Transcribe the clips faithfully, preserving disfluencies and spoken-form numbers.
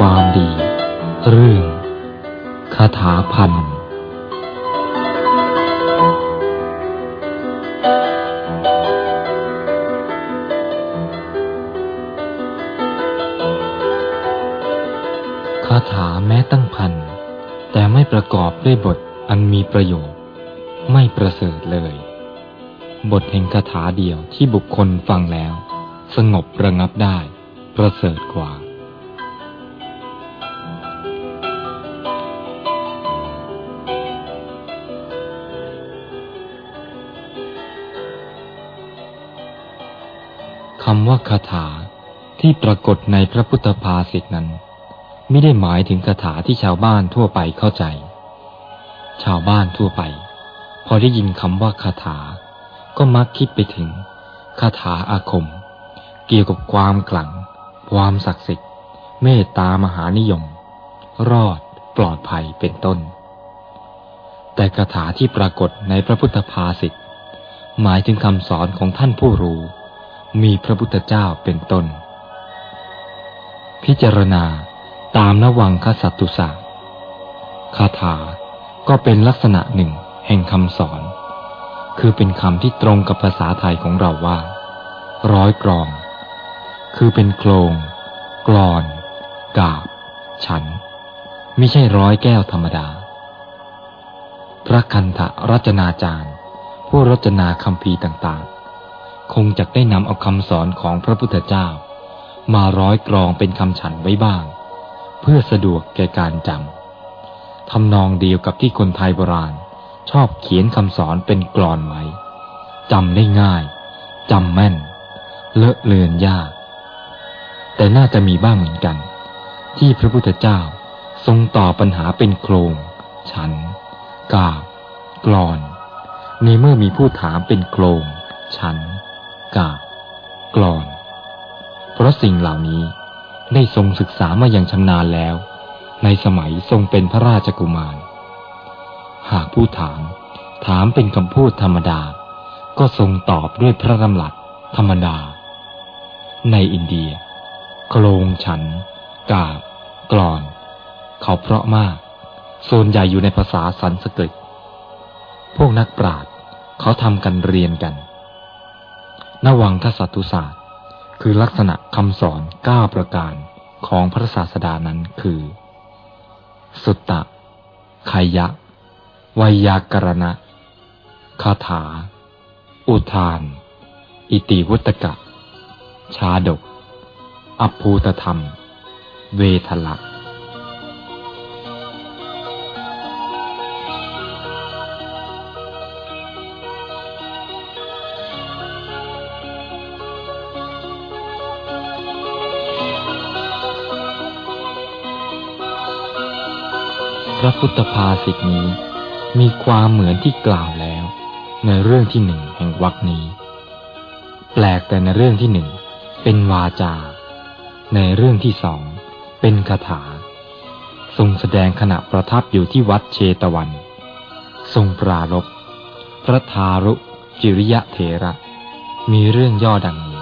ความดีเรื่องคาถาพันคาถาแม้ตั้งพันแต่ไม่ประกอบด้วยบทอันมีประโยชน์ไม่ประเสริฐเลยบทแห่งคาถาเดียวที่บุคคลฟังแล้วสงบระงับได้ประเสริฐกว่าคำว่าคาถาที่ปรากฏในพระพุทธภาษิตนั้นไม่ได้หมายถึงคาถาที่ชาวบ้านทั่วไปเข้าใจชาวบ้านทั่วไปพอได้ยินคำว่าคาถาก็มักคิดไปถึงคาถาอาคมเกี่ยวกับความขลังความศักดิ์สิทธิ์เมตตามหานิยมรอดปลอดภัยเป็นต้นแต่คาถาที่ปรากฏในพระพุทธภาษิตหมายถึงคำสอนของท่านผู้รู้มีพระพุทธเจ้าเป็นต้นพิจารณาตามนวังคสัตตุสะคาถาก็เป็นลักษณะหนึ่งแห่งคำสอนคือเป็นคำที่ตรงกับภาษาไทยของเราว่าร้อยกลองคือเป็นโครงกลอนกาบฉันไม่ใช่ร้อยแก้วธรรมดาพระคันธรัจนาจารย์ผู้รจนาคัมภีร์ต่างๆคงจะได้นำเอาคำสอนของพระพุทธเจ้ามาร้อยกลองเป็นคำฉันไว้บ้างเพื่อสะดวกแก่การจำทำนองเดียวกับที่คนไทยโบราณชอบเขียนคำสอนเป็นกลอนไว้จำได้ง่ายจำแม่นเลอะเลือนยากแต่น่าจะมีบ้างเหมือนกันที่พระพุทธเจ้าทรงตอบปัญหาเป็นโครงฉันกาบกลอนในเมื่อมีผู้ถามเป็นโครงฉันกาบกลอนเพราะสิ่งเหล่านี้ได้ทรงศึกษามาอย่างชำนาญแล้วในสมัยทรงเป็นพระราชกุมารหากผู้ถามถามเป็นคำพูดธรรมดาก็ทรงตอบด้วยพระดำรัสธรรมดาในอินเดียโครงฉันกาบกลอนเขาเพราะมากส่วนใหญ่อยู่ในภาษาสันสกฤตพวกนักปราชญ์เขาทำกันเรียนกันนวังคสัตตุศาสตร์คือลักษณะคำสอนเก้าประการของพระศาสดานั้นคือสุตตะคัยยะไวยากรณะคาถาอุทานอิติวุตกะชาดกอภูตธรรมเวทละพระพุทธภาษิตนี้มีความเหมือนที่กล่าวแล้วในเรื่องที่หนึ่งแห่งวรรคนี้แปลกแต่ในเรื่องที่หนึ่งเป็นวาจาในเรื่องที่สองเป็นคาถาทรงแสดงขณะประทับอยู่ที่วัดเชตวันทรงปรารภพระทารุจิริยเถระมีเรื่องย่อดังนี้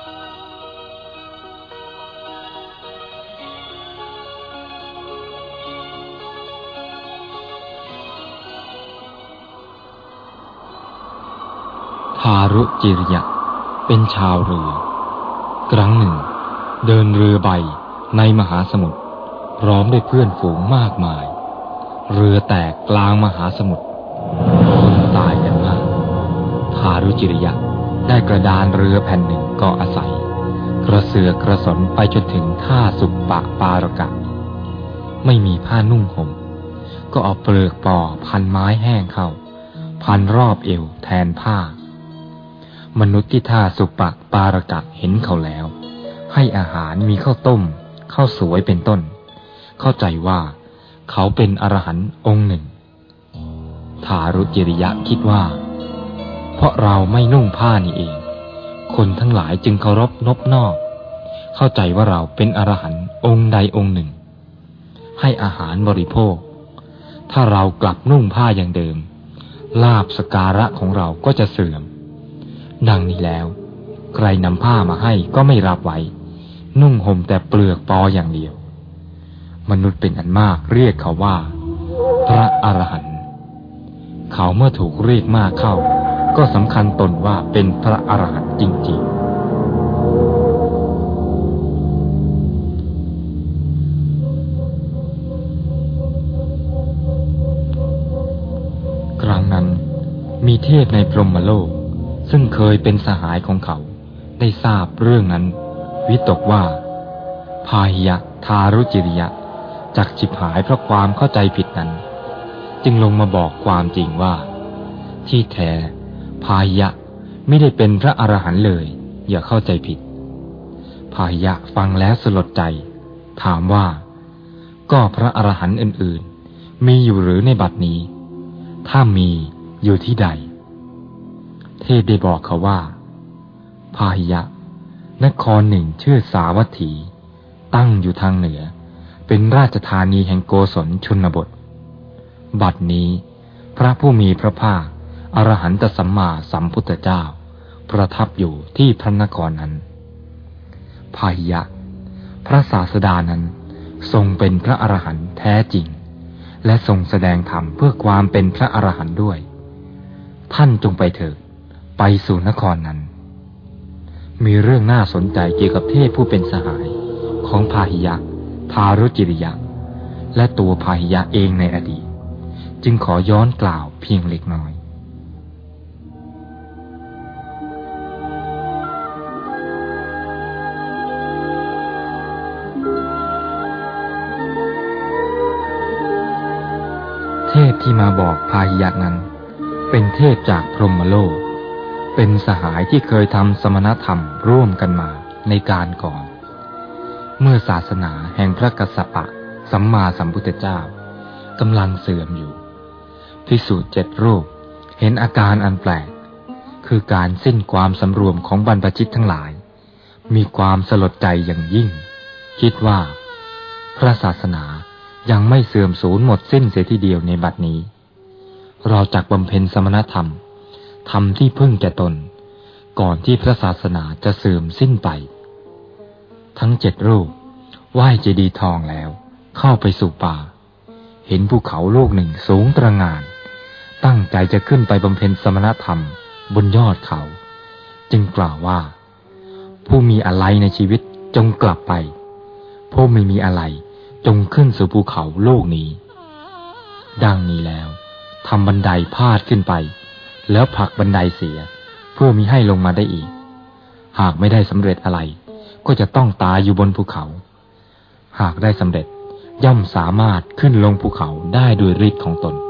ทารุจิริยะเป็นชาวเรือครั้งหนึ่งเดินเรือใบในมหาสมุทรพร้อมด้วยเพื่อนฝูงมากมายเรือแตกกลางมหาสมุทรคนตายกันมากทารุจิริยะได้กระดานเรือแผ่นหนึ่งก็อาศัยกระเสือกกระสนไปจนถึงท่าสุปปะปารกะไม่มีผ้านุ่งห่มก็เอาเปลือกปอพันไม้แห้งเข้าพันรอบเอวแทนผ้ามนุษย์ที่ท่าสุปปะปารกะเห็นเขาแล้วให้อาหารมีข้าวต้มข้าวสวยเป็นต้นเข้าใจว่าเขาเป็นอรหันต์องค์หนึ่งทารุจิริยะคิดว่าเพราะเราไม่นุ่งผ้านี่เองคนทั้งหลายจึงเคารพนบนอบเข้าใจว่าเราเป็นอรหันต์องค์ใดองค์หนึ่งให้อาหารบริโภคถ้าเรากลับนุ่งผ้าอย่างเดิมลาภสการะของเราก็จะเสื่อมดังนี้แล้วใครนำผ้ามาให้ก็ไม่รับไว้นุ่งห่มแต่เปลือกปออย่างเดียวมนุษย์เป็นอันมากเรียกเขาว่าพระอรหันต์เขาเมื่อถูกเรียกมากเข้าก็สำคัญตนว่าเป็นพระอรหันต์จริงๆครั้งนั้นมีเทพในพรหมโลกซึ่งเคยเป็นสหายของเขาได้ทราบเรื่องนั้นวิตกว่าพาหิยะทารุจิริยะจักฉิบหายเพราะความเข้าใจผิดนั้นจึงลงมาบอกความจริงว่าที่แท้พาหิยะไม่ได้เป็นพระอรหันต์เลยอย่าเข้าใจผิดพาหิยะฟังแล้วสลดใจถามว่าก็พระอรหันต์อื่นๆมีอยู่หรือในบัดนี้ถ้ามีอยู่ที่ใดเทพได้บอกเขาว่าพาหิยะนครหนึ่งชื่อสาวัตถีตั้งอยู่ทางเหนือเป็นราชธานีแห่งโกศลชนบทบัดนี้พระผู้มีพระภาคอรหันตสัมมาสัมพุทธเจ้าประทับอยู่ที่พระนครนั้นพาหิยะพระศาสดานั้นทรงเป็นพระอรหันต์แท้จริงและทรงแสดงธรรมเพื่อความเป็นพระอรหันต์ด้วยท่านจงไปเถิดไปสู่นครนั้นมีเรื่องน่าสนใจเกี่ยวกับเทพผู้เป็นสหายของพาหิยะทารุจิริยะและตัวพาหิยะเองในอดีตจึงขอย้อนกล่าวเพียงเล็กน้อยเทพที่มาบอกพาหิยะนั้นเป็นเทพจากพรหมโลกเป็นสหายที่เคยทำสมณธรรมร่วมกันมาในการก่อนเมื่อศาสนาแห่งพระกัสสปะสัมมาสัมพุทธเจ้ากำลังเสื่อมอยู่ภิกษุเจ็ดรูปเห็นอาการอันแปลกคือการสิ้นความสำรวมของบรรพชิตทั้งหลายมีความสลดใจอย่างยิ่งคิดว่าพระศาสนายังไม่เสื่อมสูญหมดสิ้นเสียทีเดียวในบัดนี้เราจักบำเพ็ญสมณธรรมทำที่พึ่งแก่ตนก่อนที่พระศาสนาจะเสื่อมสิ้นไปทั้งเจ็ดรูปไหว้เจดีย์ทองแล้วเข้าไปสู่ป่าเห็นภูเขาลูกหนึ่งสูงตระหง่านตั้งใจจะขึ้นไปบำเพ็ญสมณธรรมบนยอดเขาจึงกล่าวว่าผู้มีอะไรในชีวิตจงกลับไปผู้ไม่มีอะไรจงขึ้นสู่ภูเขาลูกนี้ดังนี้แล้วทำบันไดพาดขึ้นไปแล้วผลักบันไดเสียเพื่อมิให้ลงมาได้อีกหากไม่ได้สำเร็จอะไรก็จะต้องตายอยู่บนภูเขาหากได้สำเร็จย่อมสามารถขึ้นลงภูเขาได้โดยฤทธิ์ของตน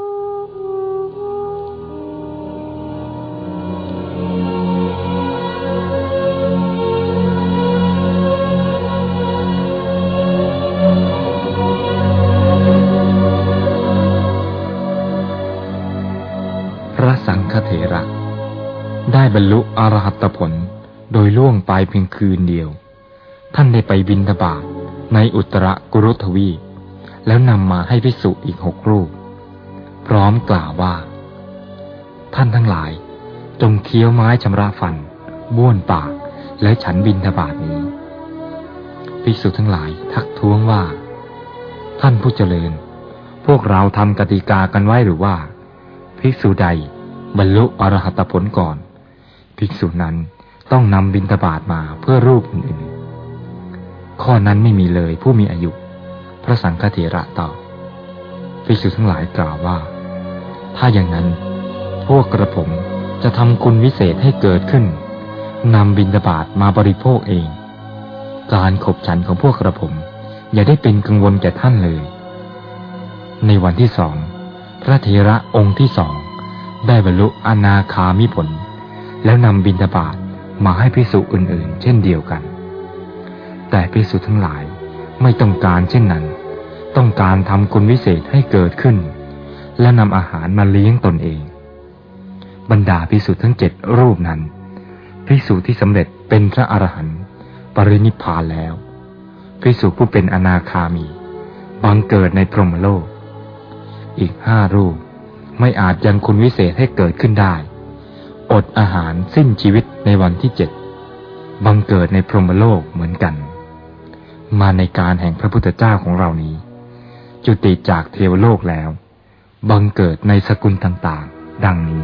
พระสังฆเถระได้บรรลุอรหัตผลโดยล่วงไปเพียงคืนเดียวท่านได้ไปบิณฑบาตในอุตรกุรุทวีปแล้วนำมาให้ภิกษุอีกหกรูปพร้อมกล่าวว่าท่านทั้งหลายจงเคี้ยวไม้ชำระฟันบ้วนปากและฉันบิณฑบาตนี้ภิกษุทั้งหลายทักท้วงว่าท่านผู้เจริญพวกเราทำกติกากันไว้หรือว่าภิกษุใดบรรลุอรหัตผลก่อนภิกษุนั้นต้องนำบิณฑบาตมาเพื่อรูปอื่นๆข้อนั้นไม่มีเลยผู้มีอายุพระสังฆเถระตอบภิกษุทั้งหลายกล่าวว่าถ้าอย่างนั้นพวกกระผมจะทำคุณวิเศษให้เกิดขึ้นนำบิณฑบาตมาบริโภคเองการขบฉันของพวกกระผมอย่าได้เป็นกังวลแก่ท่านเลยในวันที่สองพระเถระองค์ที่สองได้บรรลุอนาคามิผลแล้วนำบิณฑบาตมาให้ภิกษุอื่นๆเช่นเดียวกันแต่ภิกษุทั้งหลายไม่ต้องการเช่นนั้นต้องการทำคุณวิเศษให้เกิดขึ้นและนำอาหารมาเลี้ยงตนเองบรรดาภิกษุทั้งเจ็ดรูปนั้นภิกษุที่สำเร็จเป็นพระอรหันต์ปรินิพพานแล้วภิกษุผู้เป็นอนาคามีบังเกิดในพรหมโลกอีกห้ารูปไม่อาจยังคุณวิเศษให้เกิดขึ้นได้อดอาหารสิ้นชีวิตในวันที่เจ็ดบังเกิดในพรหมโลกเหมือนกันมาในการแห่งพระพุทธเจ้าของเรานี้จุติจากเทวโลกแล้วบังเกิดในสกุลต่างๆดังนี้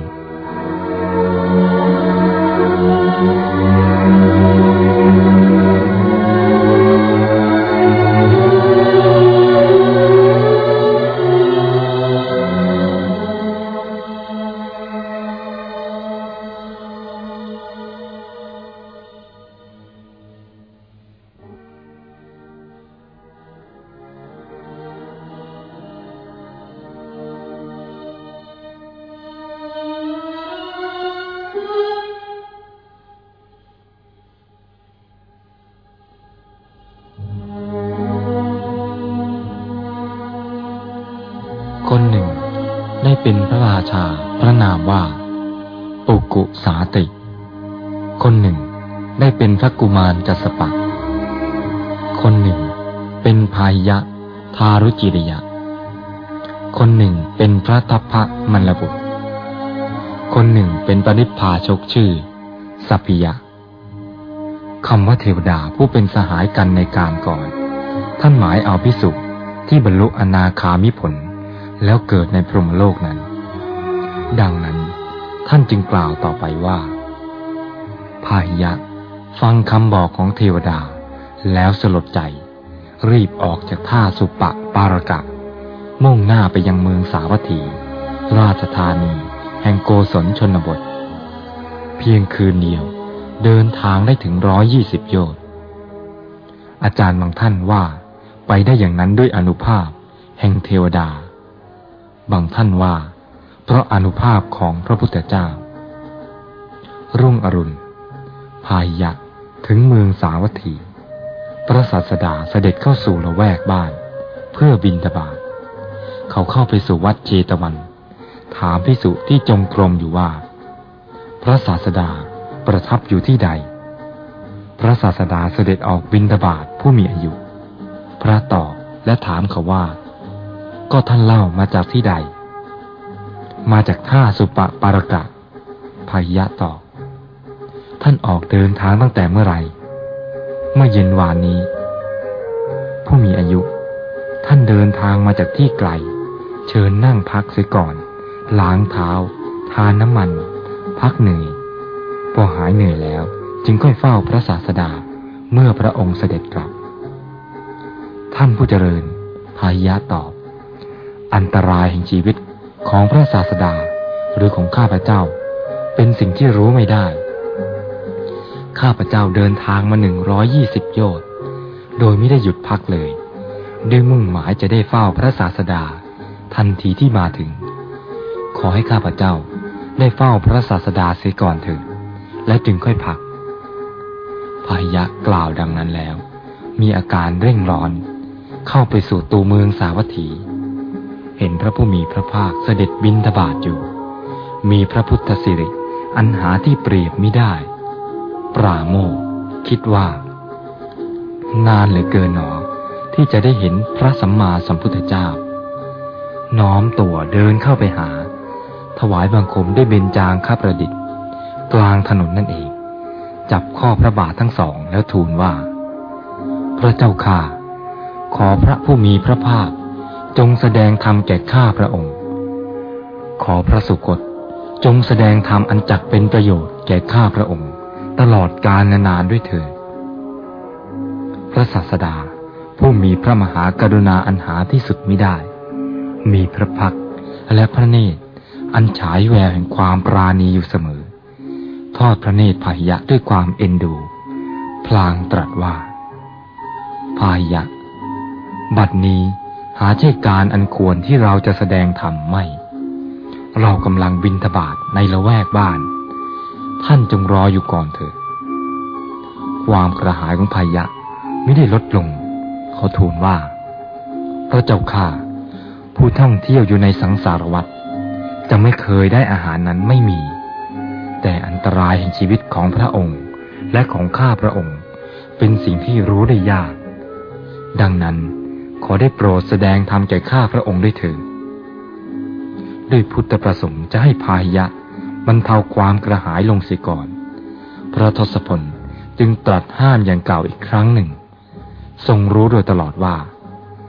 คนหนึ่งได้เป็นพระราชาพระนามว่าปุกุสาติคนหนึ่งได้เป็นพระกุมารกัสสปะคนหนึ่งเป็นพายะทารุจิริยะคนหนึ่งเป็นพระทัพพะมัลลบุตรคนหนึ่งเป็นปริพพาชกชื่อสัพพิยะคำว่าเทวดาผู้เป็นสหายกันในการก่อนท่านหมายเอาภิกษุที่บรรลุอนาคามิผลแล้วเกิดในพรหมโลกนั้นดังนั้นท่านจึงกล่าวต่อไปว่าพาหิยะฟังคำบอกของเทวดาแล้วสลดใจรีบออกจากท่าสุปะปารกะมุ่งหน้าไปยังเมืองสาวัตถีราชธานีแห่งโกศลชนบทเพียงคืนเดียวเดินทางได้ถึงร้อยยี่สิบโยชน์อาจารย์บางท่านว่าไปได้อย่างนั้นด้วยอานุภาพแห่งเทวดาบางท่านว่าเพราะอานุภาพของพระพุทธเจ้ารุ่งอรุณพาหิยะถึงเมืองสาวัตถีพระศาสดาเสด็จเข้าสู่ละแวกบ้านเพื่อบิณฑบาตเขาเข้าไปสู่วัดเชตวันถามภิกษุที่จงกรมอยู่ว่าพระศาสดาประทับอยู่ที่ใดพระศาสดาเสด็จออกบิณฑบาตผู้มีอายุพระตอบและถามเขาว่าก็ท่านเล่ามาจากที่ใดมาจากท่าสุปะปารกะพาหิยะตอบท่านออกเดินทางตั้งแต่เมื่อไหร่เมื่อเย็นวานนี้ผู้มีอายุท่านเดินทางมาจากที่ไกลเชิญนั่งพักเสียก่อนล้างเท้าทานน้ำมันพักเหนื่อยพอหายเหนื่อยแล้วจึงค่อยเฝ้าพระศาสดาเมื่อพระองค์เสด็จกลับท่านผู้เจริญพาหิยะตอบอันตรายแห่งชีวิตของพระศาสดาหรือของข้าพเจ้าเป็นสิ่งที่รู้ไม่ได้ข้าพเจ้าเดินทางมาหนึ่งร้อยยี่สิบโยชน์โดยไม่ได้หยุดพักเลยด้วยมุ่งหมายจะได้เฝ้าพระศาสดาทันทีที่มาถึงขอให้ข้าพเจ้าได้เฝ้าพระศาสดาเสียก่อนเถิดและจึงค่อยพักพาหิยะกล่าวดังนั้นแล้วมีอาการเร่งร้อนเข้าไปสู่ตัวเมืองสาวัตถีเห็นพระผู้มีพระภาคเสด็จบิณฑบาตอยู่มีพระพุทธสิริอันหาที่เปรียบมิได้ปราโมทย์คิดว่านานเหลือเกินหนอที่จะได้เห็นพระสัมมาสัมพุทธเจ้าน้อมตัวเดินเข้าไปหาถวายบังคมด้วยเบญจางคประดิษฐ์กลางถนนนั่นเองจับข้อพระบาททั้งสองแล้วทูลว่าพระเจ้าข้าขอพระผู้มีพระภาคจงแสดงธรรมแก่ข้าพระองค์ขอพระสุคตจงแสดงธรรมอันจักเป็นประโยชน์แก่ข้าพระองค์ตลอดกาลนานๆด้วยเถิดพระศาสดาผู้มีพระมหากรุณาอันหาที่สุดมิได้มีพระพักตร์และพระเนตรอันฉายแววแห่งความปราณีอยู่เสมอทอดพระเนตรพาหิยะด้วยความเอ็นดูพลางตรัสว่าพาหิยะบัดนี้หาใช่การอันควรที่เราจะแสดงธรรมไม่เรากำลังบิณฑบาตในละแวกบ้านท่านจงรออยู่ก่อนเถิดความกระหายของพาหิยะไม่ได้ลดลงเขาทูลว่าพระเจ้าข้าผู้ท่องเที่ยวอยู่ในสังสารวัฏจะไม่เคยได้อาหารนั้นไม่มีแต่อันตรายแห่งชีวิตของพระองค์และของข้าพระองค์เป็นสิ่งที่รู้ได้ยากดังนั้นขอได้โปรดแสดงธรรมแก่ข้าพระองค์ด้วยเถิดด้วยพุทธประสงค์จะให้พาหิยะบรรเทาความกระหายลงเสียก่อนพระทศพลจึงตรัสห้ามอย่างเก่าอีกครั้งหนึ่งทรงรู้โดยตลอดว่า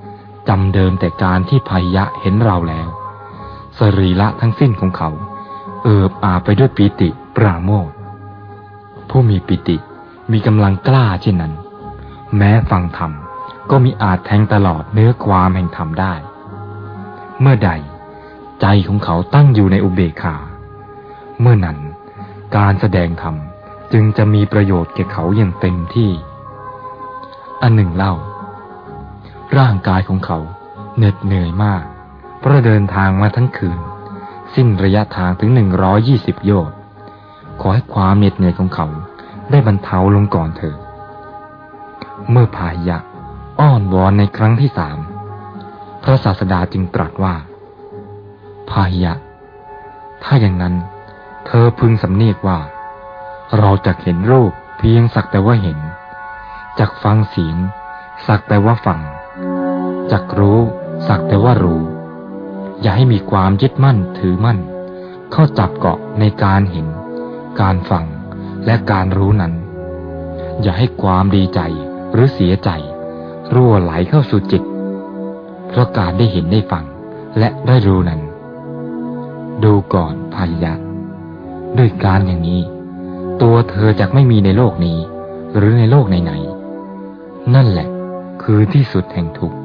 จำเดิมแต่การที่พาหิยะเห็นเราแล้วสรีระทั้งสิ้นของเขาเอิบอาบไปด้วยปิติปราโมทย์ผู้มีปิติมีกำลังกล้าเช่นนั้นแม้ฟังธรรมก็มิอาจแทงตลอดเนื้อความแห่งธรรมได้เมื่อใดใจของเขาตั้งอยู่ในอุเบกขาเมื่อนั้นการแสดงธรรมจึงจะมีประโยชน์แก่เขาอย่างเต็มที่อันหนึ่งเล่าร่างกายของเขาเหน็ดเหนื่อยมากเพราะเดินทางมาทั้งคืนสิ้นระยะทางถึงหนึ่งร้อยยี่สิบโยชน์ขอให้ความเหน็ดเหนื่อยของเขาได้บรรเทาลงก่อนเถิดเมื่อพาหิยะอ้อนวอนในครั้งที่สามพระศาสดาจึงตรัสว่าพาหิยะถ้าอย่างนั้นเธอพึงสำเนียกว่าเราจักเห็นรูปเพียงสักแต่ว่าเห็นจักฟังเสียงสักแต่ว่าฟังจักรู้สักแต่ว่ารู้อย่าให้มีความยึดมั่นถือมั่นเข้าจับเกาะในการเห็นการฟังและการรู้นั้นอย่าให้ความดีใจหรือเสียใจรั่วไหลเข้าสู่จิตเพราะการได้เห็นได้ฟังและได้รู้นั้นดูก่อนพาหิยะด้วยการอย่างนี้ตัวเธอจักไม่มีในโลกนี้หรือในโลกไหนๆนั่นแหละคือที่สุดแห่งทุกข์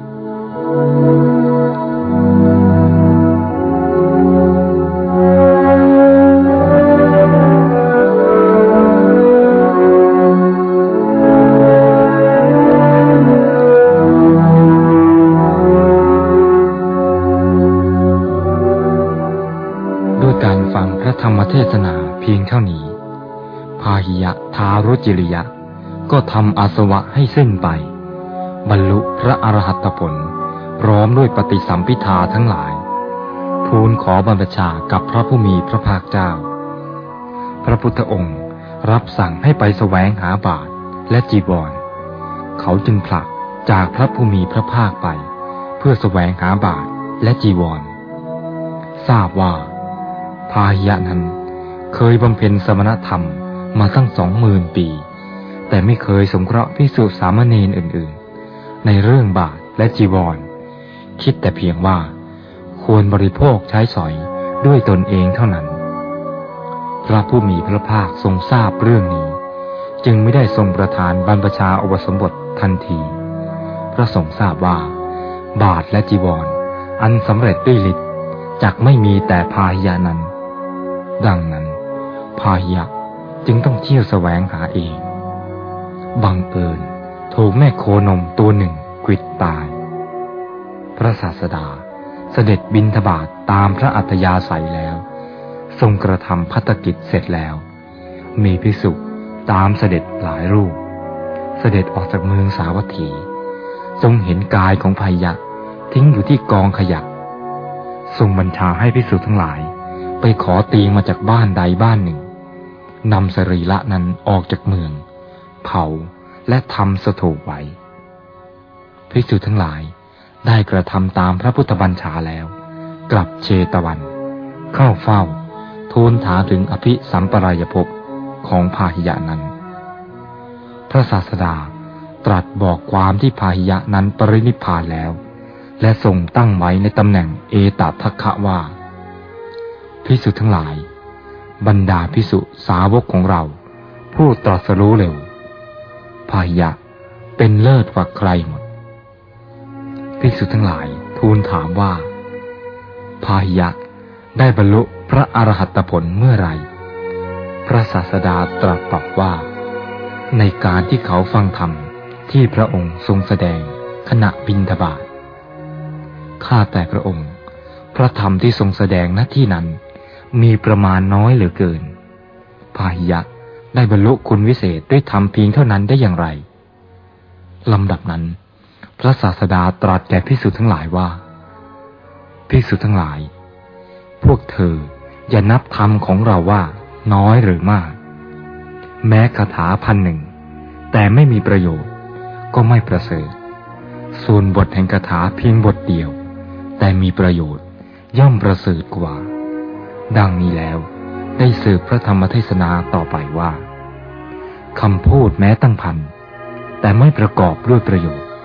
ด้วยการฟังพระธรรมเทศนาเพียงเท่านี้พาหิยะทารุจิริยะก็ทำอาสวะให้สิ้นไปบรรลุพระอรหัตผลพร้อมด้วยปฏิสัมภิทาทั้งหลายทูลขอบรรพชากับพระผู้มีพระภาคเจ้าพระพุทธองค์รับสั่งให้ไปแสวงหาบาตรและจีวรเขาจึงผลักจากพระผู้มีพระภาคไปเพื่อแสวงหาบาตรและจีวรทราบว่าพาหิยะนั้นเคยบำเพ็ญสมณธรรมมาตั้งสองหมื่นปีแต่ไม่เคยสงเคราะห์ภิกษุสามเณรอื่นๆในเรื่องบาตรและจีวรคิดแต่เพียงว่าควรบริโภคใช้สอยด้วยตนเองเท่านั้นพระผู้มีพระภาคทรงทราบเรื่องนี้จึงไม่ได้ทรงประทานบรรพชาอุปสมบททันทีพระทรงทราบว่าบาตรและจีวรอันสำเร็จด้วยฤทธิ์จักไม่มีแต่พาหิยะนั้นดังนั้นพาหิยะจึงต้องเที่ยวแสวงหาเองบังเอิญถูกแม่โคนมตัวหนึ่งกวิดตายพระศาสดาเสด็จบิณฑบาตตามพระอัธยาศัยแล้วทรงกระทำภัตกิจเสร็จแล้วมีภิกษุตามเสด็จหลายรูปเสด็จออกจากเมืองสาวัตถีทรงเห็นกายของพาหิยะทิ้งอยู่ที่กองขยะทรงบัญชาให้ภิกษุทั้งหลายไปขอเตียงมาจากบ้านใดบ้านหนึ่งนำสรีระนั้นออกจากเมืองเผาและทำสถูปไว้ภิกษุทั้งหลายได้กระทำตามพระพุทธบัญชาแล้วกลับเชตวันเข้าเฝ้าทูลถามถึงอภิสัมปรายภพของพาหิยะนั้นพระศาสดาตรัสบอกความที่พาหิยะนั้นปรินิพพานแล้วและทรงตั้งไว้ในตำแหน่งเอตทัคคะว่าภิกษุทั้งหลายบรรดาภิกษุสาวกของเราผู้ตรัสรู้เร็วพาหิยะเป็นเลิศกว่าใครหมดภิกษุทั้งหลายทูลถามว่าพาหิยะได้บรรลุพระอรหัตผลเมื่อไรพระศาสดาตรัสตอบว่าในการที่เขาฟังธรรมที่พระองค์ทรงแสดงขณะบิณฑบาตข้าแต่พระองค์พระธรรมที่ทรงแสดงณที่นั้นมีประมาณน้อยเหลือเกินพาหิยะได้บรรลุคุณวิเศษด้วยธรรมเพียงเท่านั้นได้อย่างไรลำดับนั้นพระศาสดาตรัสแก่ภิกษุทั้งหลายว่าภิกษุทั้งหลายพวกเธออย่านับธรรมของเราว่าน้อยหรือมากแม้คาถาพันหนึ่งแต่ไม่มีประโยชน์ก็ไม่ประเสริฐส่วนบทแห่งคาถาเพียงบทเดียวแต่มีประโยชน์ย่อมประเสริฐกว่าดังนี้แล้วได้สืบพระธรรมเทศนาต่อไปว่าคำพูดแม้ตั้งพันแต่ไม่ประกอบด้วยประโยชน์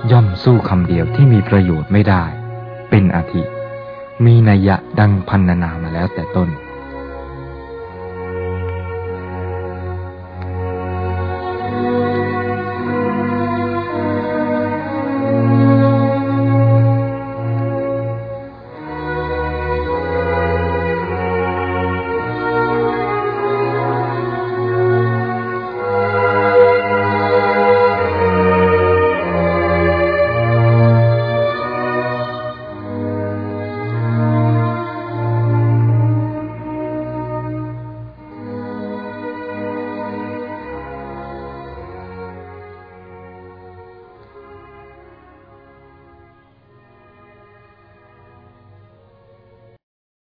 ย่อมสู้คำเดียวที่มีประโยชน์ไม่ได้เป็นอาทิมีนัยยะดังพรรณนามาแล้วแต่ต้น